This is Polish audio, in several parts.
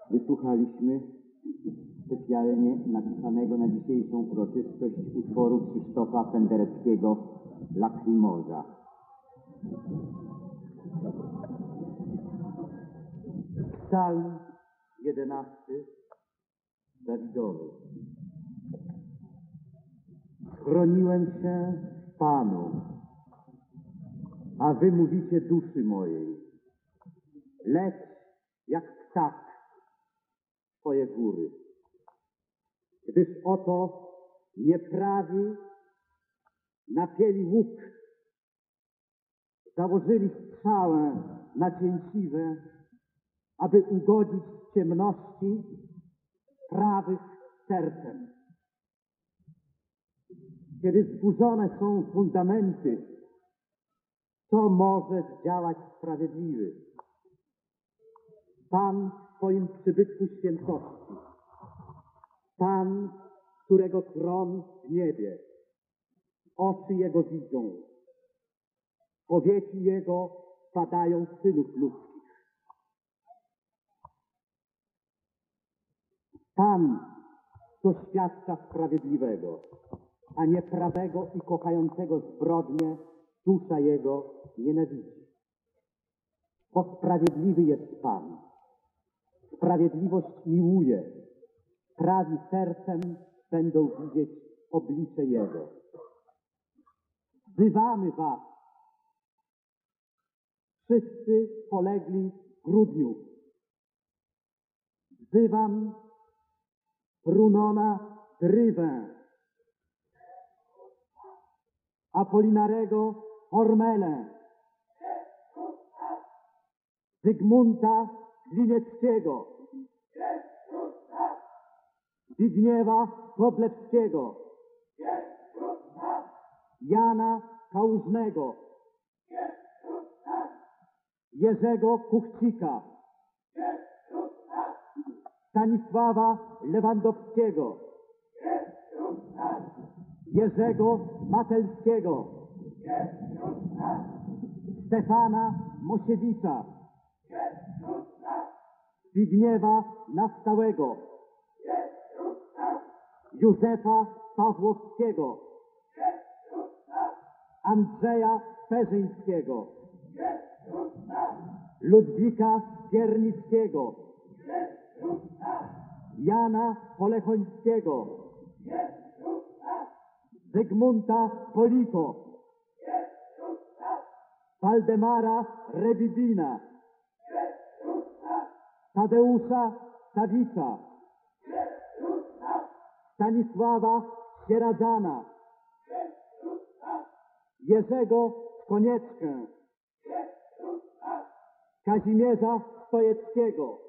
Wysłuchaliśmy specjalnie napisanego na dzisiejszą uroczystość utworu Krzysztofa Pendereckiego Lacrimosa. Psalm 11 Dawidowy. Schroniłem się w Panu, a wy mówicie duszy mojej, leć jak ptak w twoje góry. Gdyż oto nieprawi napięli łuk, założyli strzałę nacięciwe, aby ugodzić ciemności prawych sercem. Kiedy zburzone są fundamenty, co może zdziałać sprawiedliwy? Pan w swoim przybytku świętości, Pan, którego tron w niebie, oczy Jego widzą, powieki Jego badają synów ludzkich. Pan doświadcza sprawiedliwego, a nieprawego i kochającego zbrodnię dusza Jego nienawidzi. Bo sprawiedliwy jest Pan. Sprawiedliwość miłuje. Prawi sercem będą widzieć oblicze Jego. Wzywamy was, wszyscy polegli w grudniu. Wzywam Brunona Drywę, Apolinarego Hormelę, Zygmunta Glinieckiego, Zbigniewa Wróblewskiego, Jana Kałużnego, Jerzego Kuchcika, Stanisława Lewandowskiego, Jerzego Matelskiego, Stefana Mosiewicza, Zbigniewa Nastałego, Józefa Pawłowskiego, Andrzeja Perzyńskiego, Ludwika Piernickiego, Jana Polechońskiego, Zygmunta Polito, Waldemara Rebibina, Tadeusza Sawicza, Stanisława Sieradzana, Jerzego Konieczkę, Kazimierza Stojeckiego,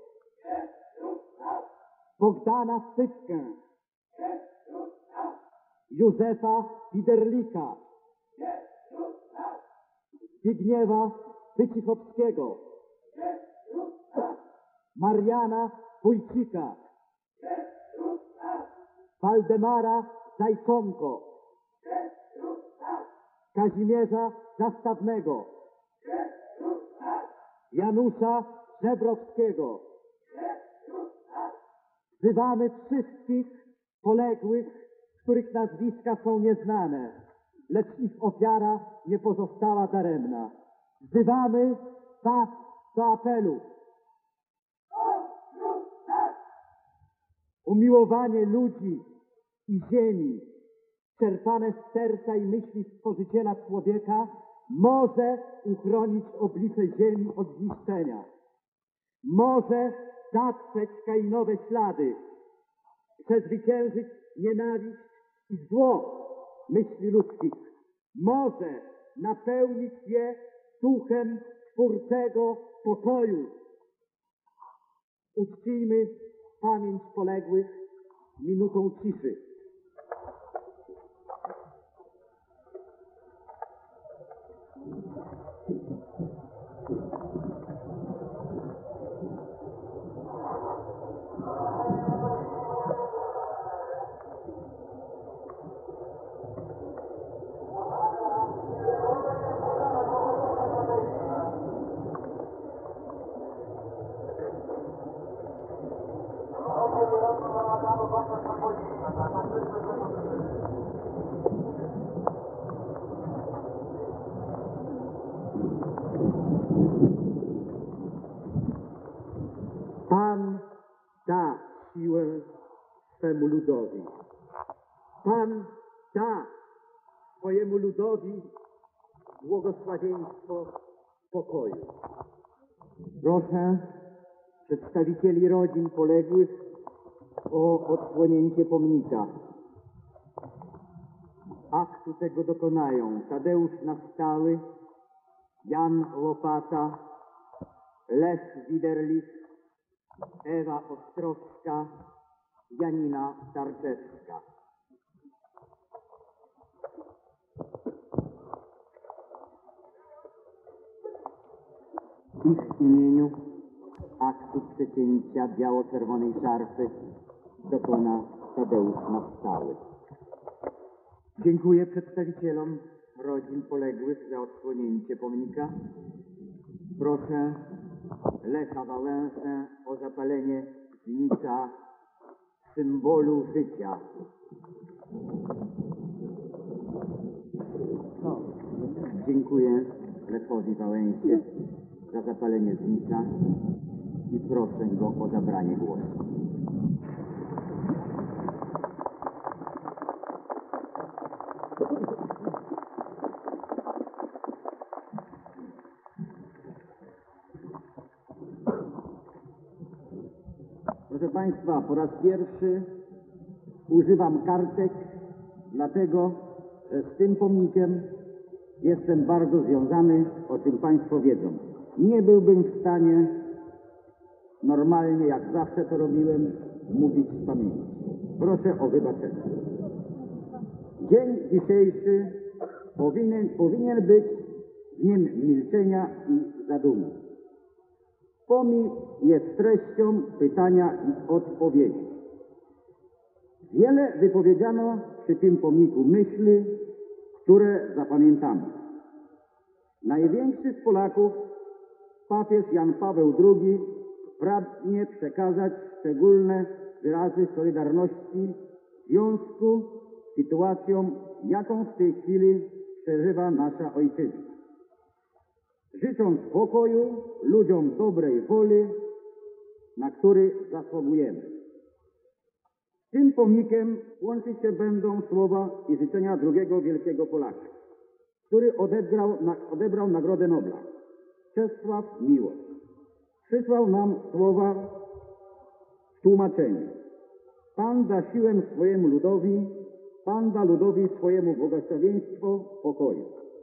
Bogdana Sypkę, Józefa Widerlika, Zbigniewa Wycichowskiego, Mariana Wójcika, Waldemara Zajkonko, Kazimierza Zastawnego, Janusza Żebrowskiego. Wzywamy wszystkich poległych, których nazwiska są nieznane, lecz ich ofiara nie pozostała daremna. Wzywamy was do apelu. Umiłowanie ludzi i ziemi, czerpane z serca i myśli Stworzyciela człowieka, może uchronić oblicze ziemi od zniszczenia. Może zatrzeć kainowe ślady, przezwyciężyć nienawiść i zło myśli ludzkich. Może napełnić je duchem twórczego pokoju. Uczcijmy pamięć poległych minutą ciszy. siłę swemu ludowi. Pan da swojemu ludowi błogosławieństwo pokoju. Proszę przedstawicieli rodzin poległych o odsłonięcie pomnika. Aktu tego dokonają Tadeusz Nastały, Jan Łopata, Lech Widerlich, Ewa Ostrowska, Janina Tarczewska. W ich imieniu aktu przecięcia biało-czerwonej szarfy dokona Tadeusz Nastały. Dziękuję przedstawicielom rodzin poległych za odsłonięcie pomnika. Proszę Lecha Wałęsę o zapalenie znicza symbolu życia. Dziękuję Lechowi Wałęsie za zapalenie znicza i proszę go o zabranie głosu. Proszę Państwa, po raz pierwszy używam kartek, dlatego że z tym pomnikiem jestem bardzo związany, o czym Państwo wiedzą. Nie byłbym w stanie normalnie, jak zawsze to robiłem, mówić z pamięci. Proszę o wybaczenie. Dzień dzisiejszy powinien być dniem milczenia i zadumy. Pomnik jest treścią pytania i odpowiedzi. Wiele wypowiedziano przy tym pomniku myśli, które zapamiętamy. Największy z Polaków, papież Jan Paweł II, pragnie przekazać szczególne wyrazy solidarności w związku z sytuacją, jaką w tej chwili przeżywa nasza ojczyzna. Życząc pokoju, ludziom dobrej woli, na który zasługujemy. Z tym pomnikiem łączyć się będą słowa i życzenia drugiego wielkiego Polaka, który odebrał Nagrodę Nobla, Czesław Miłosz. Przysłał nam słowa w tłumaczeniu. Pan da siłę swojemu ludowi, Pan da ludowi swojemu błogosławieństwo pokoju.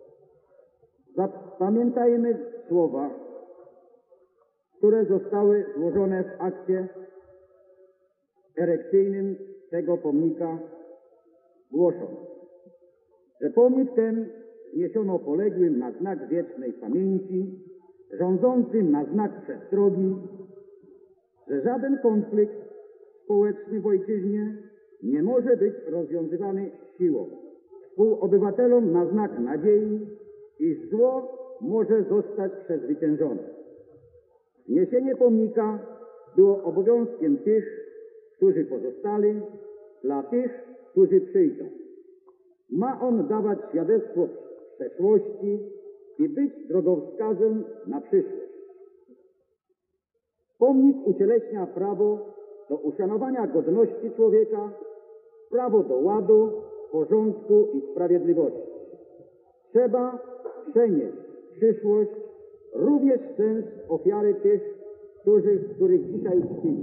Zapamiętajmy słowa, które zostały złożone w akcie erekcyjnym tego pomnika, głosząc, że pomnik ten wzniesiono poległym na znak wiecznej pamięci, rządzącym na znak przestrogi, że żaden konflikt społeczny w ojczyźnie nie może być rozwiązywany siłą. Współobywatelom na znak nadziei, iż zło może zostać przezwyciężone. Wzniesienie pomnika było obowiązkiem tych, którzy pozostali, dla tych, którzy przyjdą. Ma on dawać świadectwo przeszłości i być drogowskazem na przyszłość. Pomnik ucieleśnia prawo do uszanowania godności człowieka, prawo do ładu, porządku i sprawiedliwości. Trzeba przenieść w przyszłość również sens ofiary tych, których dzisiaj czcimy.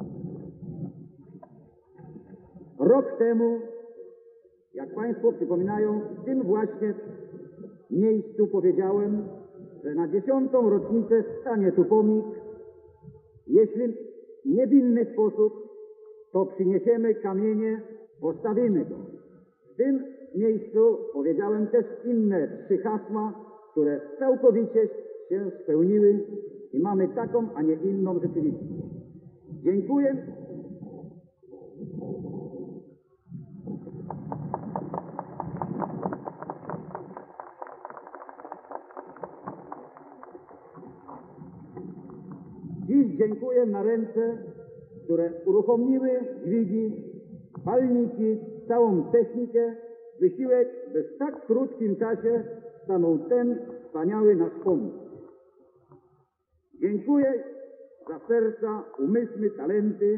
Rok temu, jak Państwo przypominają, w tym właśnie miejscu powiedziałem, że na 10. rocznicę stanie tu pomnik. Jeśli nie w inny sposób, to przyniesiemy kamienie, postawimy go. W tym miejscu powiedziałem też inne 3 hasła, które całkowicie się spełniły i mamy taką, a nie inną rzeczywistość. Dziękuję. Dziś dziękuję na ręce, które uruchomiły dźwigi, palniki, całą technikę, wysiłek, by w tak krótkim czasie stanął ten wspaniały nasz pomnik. Dziękuję za serca, umysły, talenty,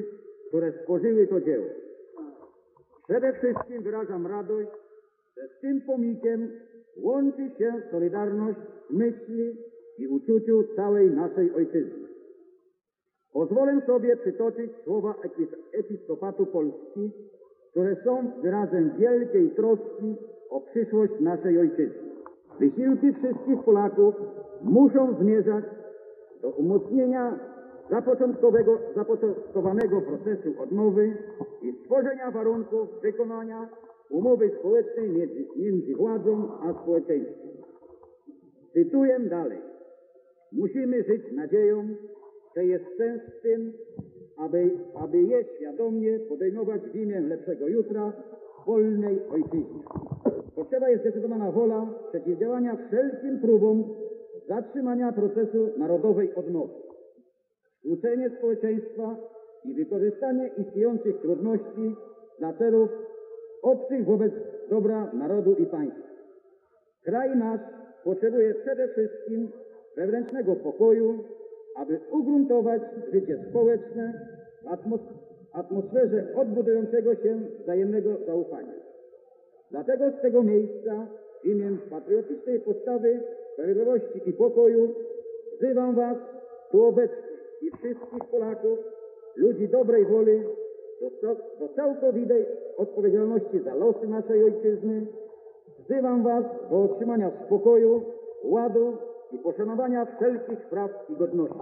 które stworzyły to dzieło. Przede wszystkim wyrażam radość, że z tym pomnikiem łączy się solidarność myśli i uczuciu całej naszej ojczyzny. Pozwolę sobie przytoczyć słowa Episkopatu Polski, które są wyrazem wielkiej troski o przyszłość naszej ojczyzny. Wysiłki wszystkich Polaków muszą zmierzać do umocnienia zapoczątkowanego procesu odnowy i stworzenia warunków wykonania umowy społecznej między władzą a społeczeństwem. Cytuję dalej. Musimy żyć nadzieją, że jest sens w tym, aby je świadomie podejmować w imię lepszego jutra w wolnej ojczyźnie. Potrzeba jest zdecydowana wola przeciwdziałania wszelkim próbom zatrzymania procesu narodowej odnowy. Skłócenie społeczeństwa i wykorzystanie istniejących trudności dla celów obcych wobec dobra narodu i państwa. Kraj nasz potrzebuje przede wszystkim wewnętrznego pokoju, aby ugruntować życie społeczne w atmosferze odbudującego się wzajemnego zaufania. Dlatego z tego miejsca w imię patriotycznej postawy, sprawiedliwości i pokoju wzywam Was tu obecnych i wszystkich Polaków, ludzi dobrej woli, do całkowitej odpowiedzialności za losy naszej ojczyzny. Wzywam Was do utrzymania spokoju, ładu i poszanowania wszelkich praw i godności.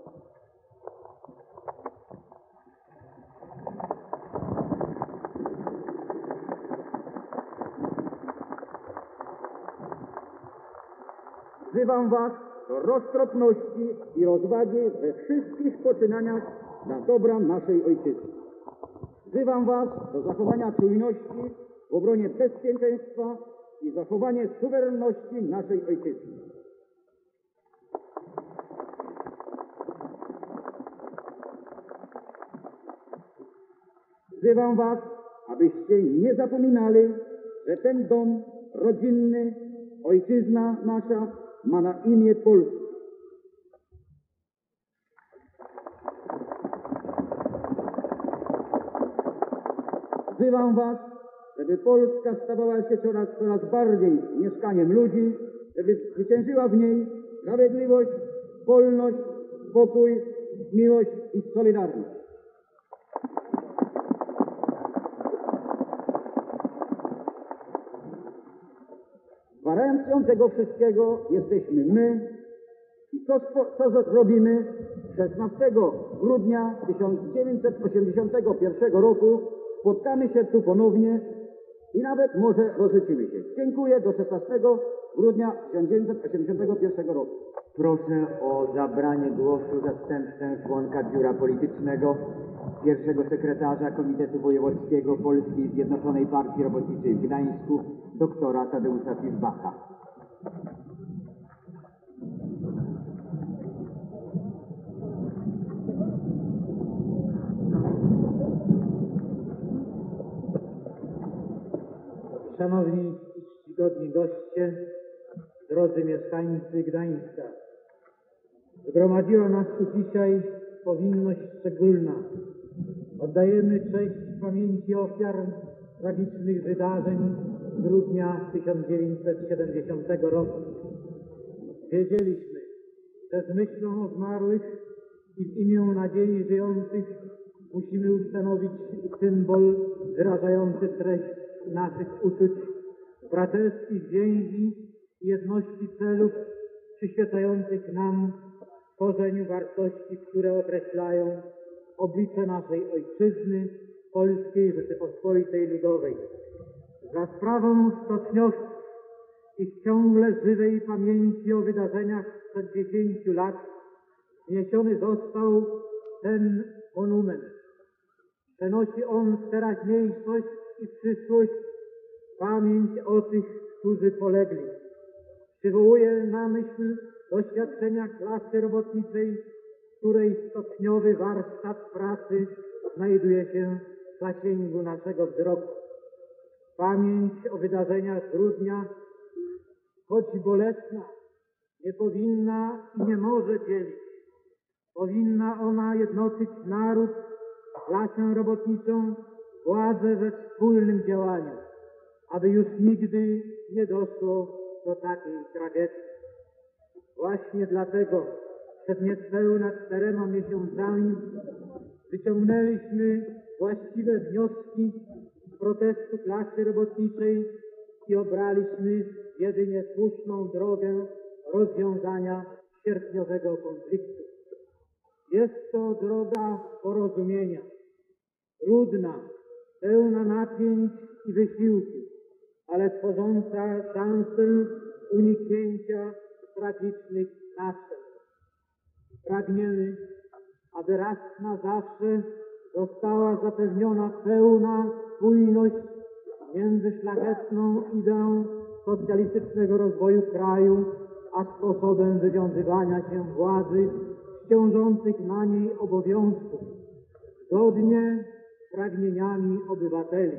Wzywam Was do roztropności i rozwagi we wszystkich poczynaniach dla dobra naszej ojczyzny. Wzywam Was do zachowania czujności w obronie bezpieczeństwa i zachowania suwerenności naszej ojczyzny. Wzywam Was, abyście nie zapominali, że ten dom rodzinny, ojczyzna nasza, ma na imię Polska. Wzywam Was, żeby Polska stawała się coraz bardziej mieszkaniem ludzi, żeby zwyciężyła w niej sprawiedliwość, wolność, pokój, miłość i solidarność. Gwarancją tego wszystkiego jesteśmy my i co zrobimy 16 grudnia 1981 roku. Spotkamy się tu ponownie i nawet może rozliczymy się. Dziękuję do 16 grudnia 1981 roku. Proszę o zabranie głosu zastępcę członka biura politycznego, pierwszego sekretarza Komitetu Wojewódzkiego Polskiej Zjednoczonej Partii Robotniczej w Gdańsku, doktora Tadeusza Fiszbacha. Szanowni i czcigodni goście, drodzy mieszkańcy Gdańska, zgromadziła nas tu dzisiaj powinność szczególna. Oddajemy cześć pamięci ofiar tragicznych wydarzeń grudnia 1970 roku. Wiedzieliśmy, że z myślą o zmarłych i w imię nadziei żyjących musimy ustanowić symbol wyrażający treść naszych uczuć, braterskich więzi i jedności celów przyświecających nam w tworzeniu wartości, które określają oblicze naszej ojczyzny, Polskiej Rzeczypospolitej Ludowej. Za sprawą stoczniowców i ciągle żywej pamięci o wydarzeniach sprzed 10 lat wniesiony został ten monument. Przenosi on w teraźniejszość i przyszłość pamięć o tych, którzy polegli. Przywołuje na myśl doświadczenia klasy robotniczej, której stoczniowy warsztat pracy znajduje się w zasięgu naszego wzroku. Pamięć o wydarzeniach grudnia, choć bolesna, nie powinna i nie może dzielić. Powinna ona jednoczyć naród klasę robotniczą, władzę we wspólnym działaniu, aby już nigdy nie doszło do takiej tragedii. Właśnie dlatego przed niespełna 4 miesiącami wyciągnęliśmy właściwe wnioski z protestu klasy robotniczej i obraliśmy jedynie słuszną drogę rozwiązania sierpniowego konfliktu. Jest to droga porozumienia, trudna, pełna napięć i wysiłku, ale tworząca szansę uniknięcia tragicznych następstw. Pragniemy, aby raz na zawsze została zapewniona pełna spójność między szlachetną ideą socjalistycznego rozwoju kraju a sposobem wywiązywania się władzy z ciążących na niej obowiązków, zgodnie z pragnieniami obywateli.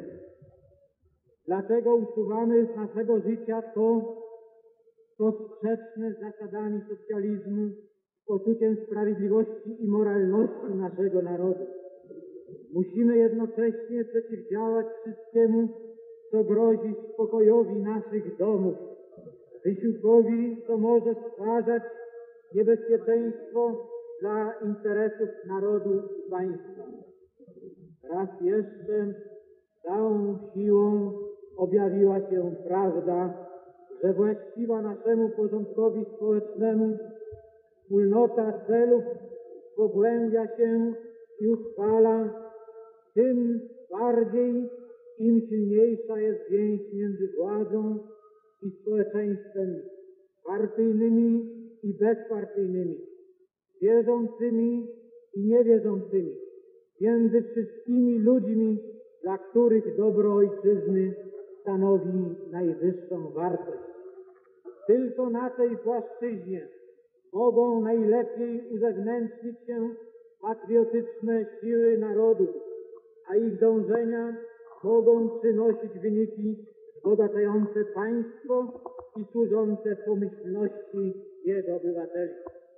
Dlatego usuwamy z naszego życia to, co sprzeczne z zasadami socjalizmu, z poczuciem sprawiedliwości i moralności naszego narodu. Musimy jednocześnie przeciwdziałać wszystkiemu, co grozi spokojowi naszych domów, wysiłkowi, co może stwarzać niebezpieczeństwo dla interesów narodu i państwa. Raz jeszcze całą siłą objawiła się prawda, że właściwa naszemu porządkowi społecznemu wspólnota celów pogłębia się i utrwala, tym bardziej im silniejsza jest więź między władzą i społeczeństwem, partyjnymi i bezpartyjnymi, wierzącymi i niewierzącymi, między wszystkimi ludźmi, dla których dobro ojczyzny stanowi najwyższą wartość. Tylko na tej płaszczyźnie mogą najlepiej uzewnętrznić się patriotyczne siły narodu, a ich dążenia mogą przynosić wyniki wzbogacające państwo i służące pomyślności jego obywateli.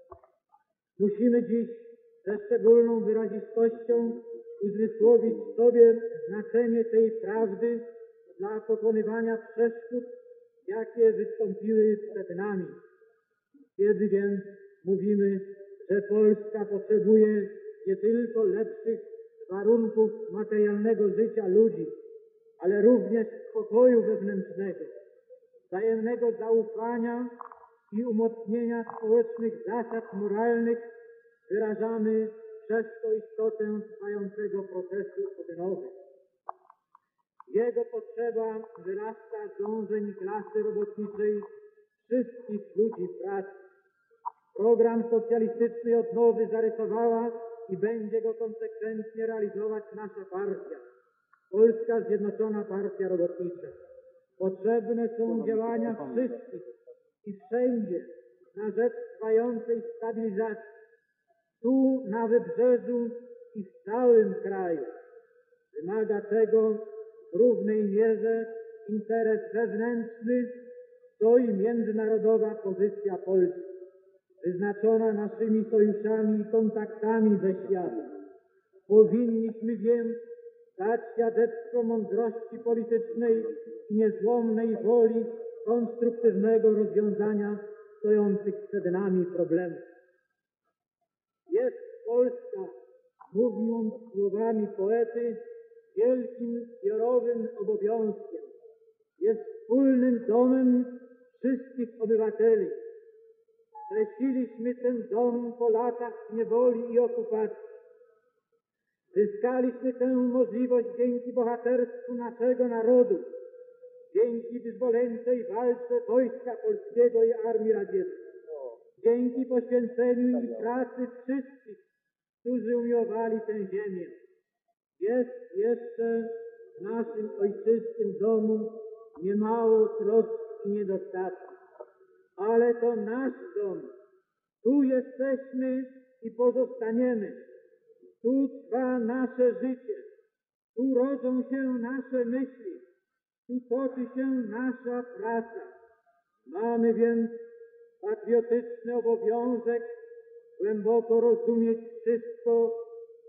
Musimy dziś ze szczególną wyrazistością uzmysłowić sobie znaczenie tej prawdy dla pokonywania przeszkód, jakie wystąpiły przed nami. Kiedy więc mówimy, że Polska potrzebuje nie tylko lepszych warunków materialnego życia ludzi, ale również spokoju wewnętrznego, wzajemnego zaufania i umocnienia społecznych zasad moralnych, wyrażamy przez to istotę trwającego procesu odnowy. Jego potrzeba wyrasta z dążeń klasy robotniczej, wszystkich ludzi pracy. Program socjalistycznej odnowy zarysowała i będzie go konsekwentnie realizować nasza partia, Polska Zjednoczona Partia Robotnicza. Potrzebne są działania wszystkich i wszędzie na rzecz trwającej stabilizacji, tu na Wybrzeżu i w całym kraju. Wymaga tego w równej mierze interes wewnętrzny, co i międzynarodowa pozycja Polski, wyznaczona naszymi sojuszami i kontaktami ze światem. Powinniśmy więc dać świadectwo mądrości politycznej i niezłomnej woli konstruktywnego rozwiązania stojących przed nami problemów. Jest Polska, mówiąc słowami poety, wielkim zbiorowym obowiązkiem. Jest wspólnym domem wszystkich obywateli. Streciliśmy ten dom po latach niewoli i okupacji. Zyskaliśmy tę możliwość dzięki bohaterstwu naszego narodu, dzięki wyzwoleńczej walce Wojska Polskiego i Armii Radzieckiej, dzięki poświęceniu i pracy wszystkich, którzy umiłowali tę ziemię. Jest jeszcze w naszym ojczystym domu niemało trosk i niedostatków, ale to nasz dom. Tu jesteśmy i pozostaniemy. Tu trwa nasze życie. Tu rodzą się nasze myśli. Tu toczy się nasza praca. Mamy więc patriotyczny obowiązek głęboko rozumieć wszystko,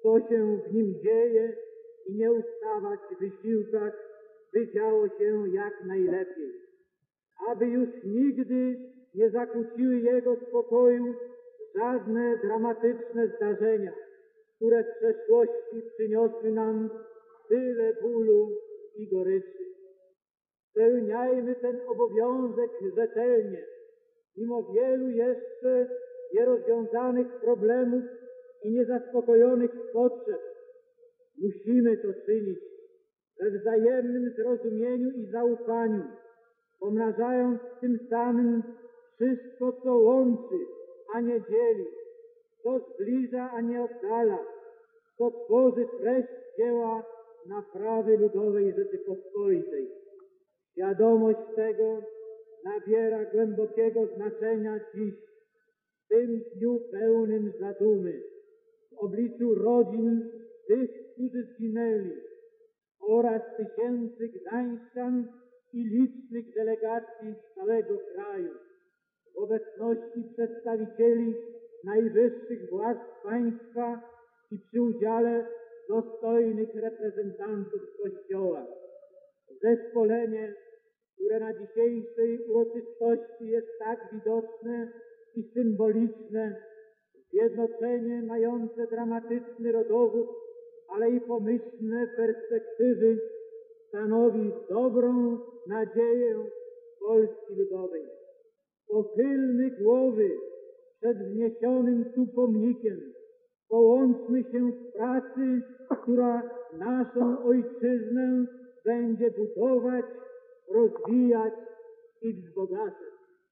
co się w nim dzieje i nie ustawać w wysiłkach, by działo się jak najlepiej. Aby już nigdy nie zakłóciły jego spokoju żadne dramatyczne zdarzenia, które w przeszłości przyniosły nam tyle bólu i goryczy. Spełniajmy ten obowiązek rzetelnie, mimo wielu jeszcze nierozwiązanych problemów i niezaspokojonych potrzeb. Musimy to czynić we wzajemnym zrozumieniu i zaufaniu, pomnażając tym samym wszystko, co łączy, a nie dzieli, co zbliża, a nie oddala, co tworzy treść dzieła naprawy ludowej Rzeczypospolitej. Świadomość tego nabiera głębokiego znaczenia dziś, w tym dniu pełnym zadumy, w obliczu rodzin tych, którzy zginęli, oraz tysięcy gdańszczan i licznych delegacji z całego kraju, w obecności przedstawicieli najwyższych władz państwa i przy udziale dostojnych reprezentantów Kościoła. Zespolenie, które na dzisiejszej uroczystości jest tak widoczne i symboliczne, zjednoczenie mające dramatyczny rodowód, ale i pomyślne perspektywy, stanowi dobrą nadzieję Polski Ludowej. Pochylmy głowy przed wzniesionym tu pomnikiem. Połączmy się w pracy, która naszą ojczyznę będzie budować, rozwijać i wzbogacać.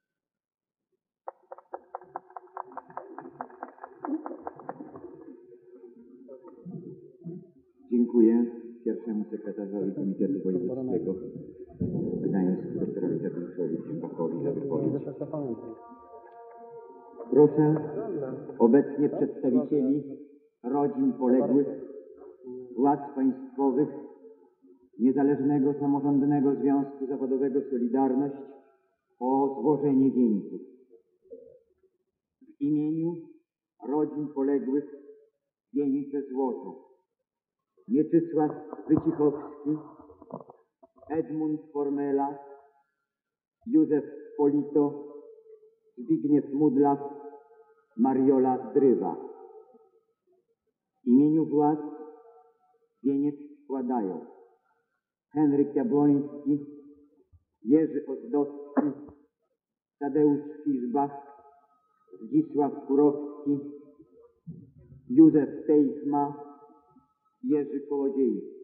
Dziękuję pierwszemu sekretarzowi Komitetu Wojewódzkiego w Gdańsku, doktorowi Tadeuszowi Bachowi za wypowiedź. Proszę obecnie przedstawicieli rodzin poległych, władz państwowych, Niezależnego Samorządnego Związku Zawodowego Solidarność o złożenie wieńców. W imieniu rodzin poległych wieńce złożą Mieczysław Wycichowski, Edmund Formela, Józef Polito, Zbigniew Mudlaw, Mariola Drywa. W imieniu władz wieniec składają Henryk Jabłoński, Jerzy Ozdowski, Tadeusz Fiszbach, Zdzisław Kurowski, Józef Teichma, Jerzy Kołodziejski.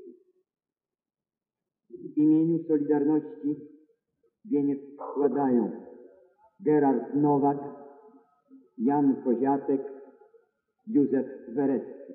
W imieniu Solidarności wieniec składają Gerard Nowak, Jan Koziatek, Józef Werecki.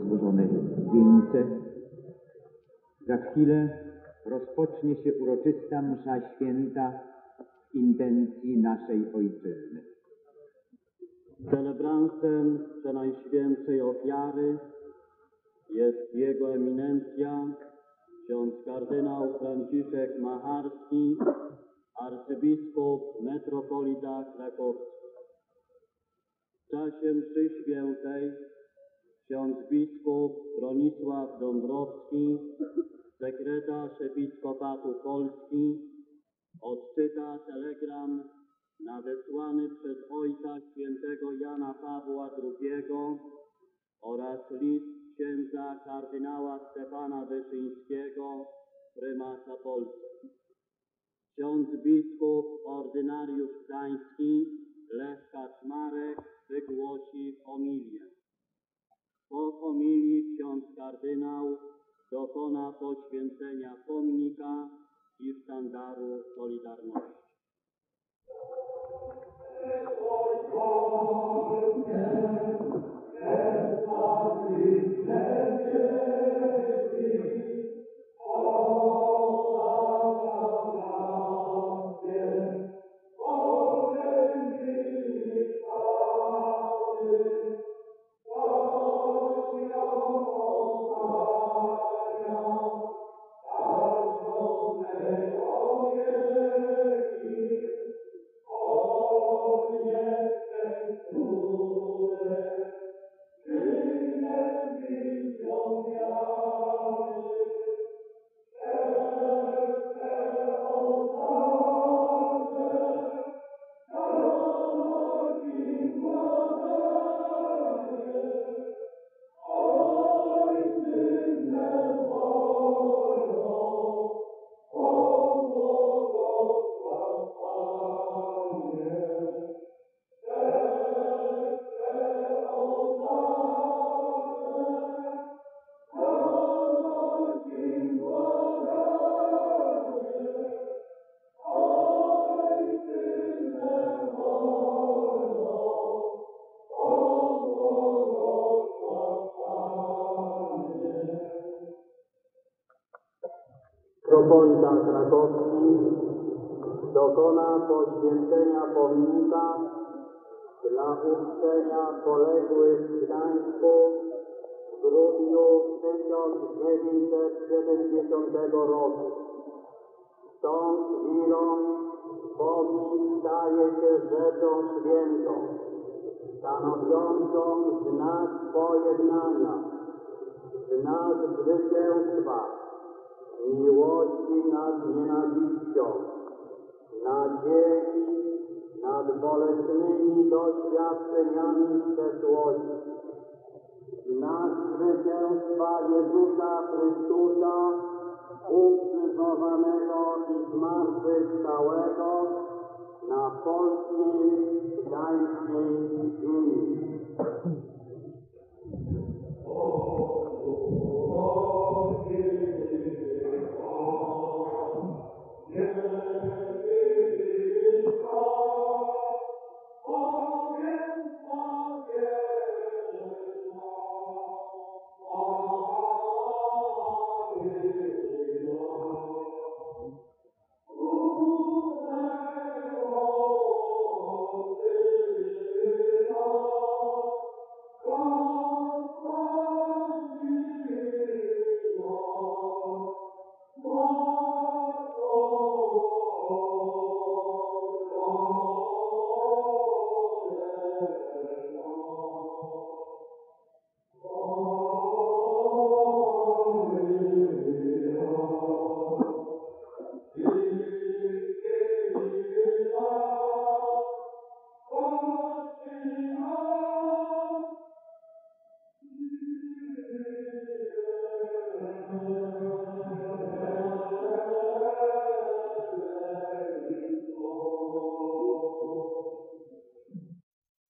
rozłożone wieńce. Za chwilę rozpocznie się uroczysta msza święta w intencji naszej Ojczyzny. Celebrantem Przenajświętszej Ofiary jest Jego Eminencja, ksiądz kardynał Franciszek Macharski, arcybiskup metropolita krakowski. W czasie mszy świętej ksiądz biskup Bronisław Dąbrowski, sekretarz Episkopatu Polski, odczyta telegram nadesłany przez Ojca Świętego Jana Pawła II oraz list księdza kardynała Stefana Wyszyńskiego, prymasa Polski. Ksiądz biskup ordynariusz gdański Lech Kaczmarek wygłosi homilię. Po homilii ksiądz kardynał dokona poświęcenia pomnika i sztandaru Solidarności. Metropolita krakowski dokona poświęcenia pomnika dla uczczenia poległych w Gdańsku w grudniu 1970 roku. Z tą chwilą pomnik staje się rzeczą świętą, stanowiącą znak pojednania, znak zwycięstwa, miłości nad nienawiścią, nadziei nad bolesnymi doświadczeniami przeszłości. Znak zwycięstwa Jezusa Chrystusa, ukrzyżowanego i zmartwychwstałego na polskiej, gdańskiej ziemi.